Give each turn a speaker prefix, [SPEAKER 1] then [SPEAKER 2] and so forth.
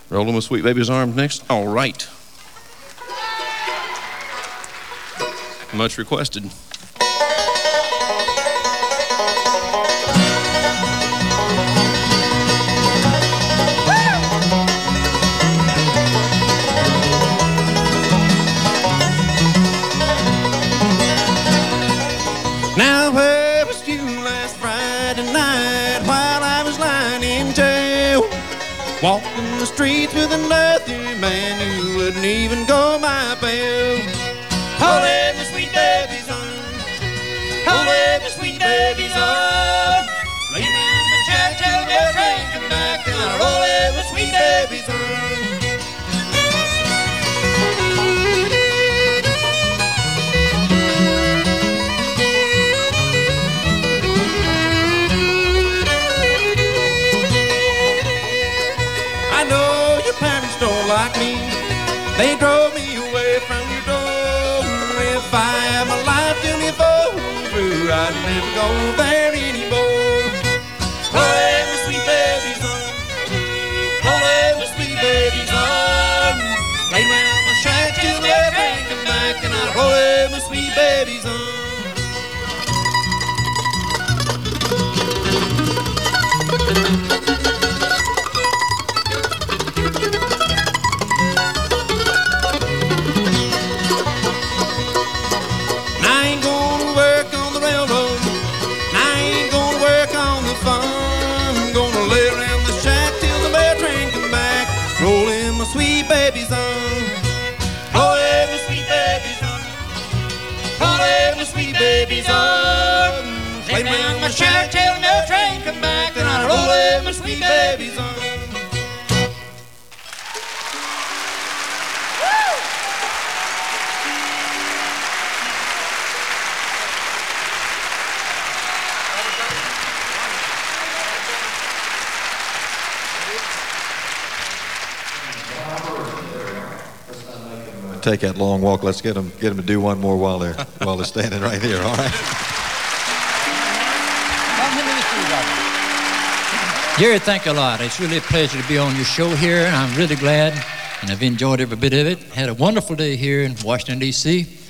[SPEAKER 1] Rolling with Sweet Baby's Arms next. All right. Much requested.
[SPEAKER 2] Now where was you last Friday night while I was lying in jail? Walking the streets with another man who wouldn't even go my bail. Hold my sweet baby's arm, hold my sweet baby's arm. Lay me in the chair till the train come back, and I'll roll my sweet baby's arm. I know your parents don't like me. They drove me away from your door. If I had my life to live over, I'd never go there anymore. Hold my sweet baby's arm, hold my sweet baby's arm. Lay round my shack till the train come back, and I'd hold my sweet baby's arm. Sweet baby's on, oh, my sweet baby's on, oh, my sweet baby's on. Lay round my shack till no train come back, then I'll roll my sweet baby's on.
[SPEAKER 3] Take that long walk. Let's get them to do one more while they're standing right here. All right.
[SPEAKER 4] Jerry, thank you a lot. It's really a pleasure to be on your show here, and I'm really glad, and I've enjoyed every bit of it. Had a wonderful day here in Washington, D.C.